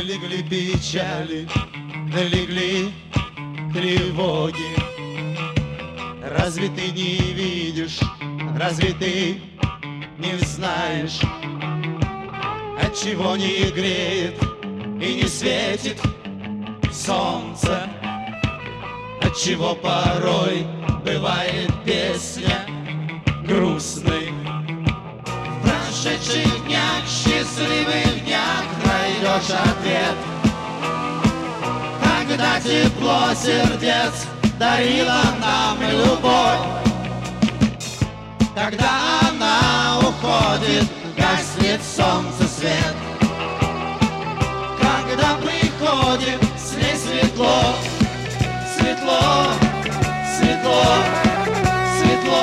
легли печали, налегли тревоги. Разве ты не видишь, разве ты не знаешь, отчего не греет и не светит солнце? Отчего порой бывает песня грустной? В прошедших днях, счастливых днях найдешь ответ, когда тепло сердец дарила нам любовь. Когда она уходит, гаснет солнце свет. Когда приходит, с ней светло, светло, светло, светло.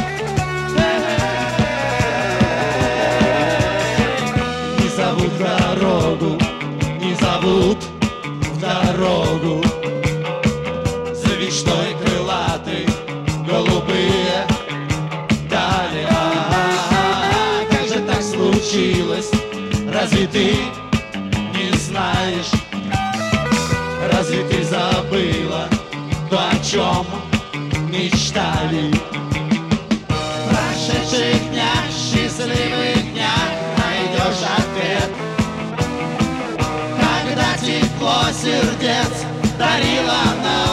Не зовут дорогу, не зовут в дорогу. За мечтой крылатой голубые дали. Как же так случилось? Разве ты не знаешь? Разве ты забыла то, о чем мечтали? В прошедших днях, счастливых днях найдешь ответ, когда тепло сердец дарила нам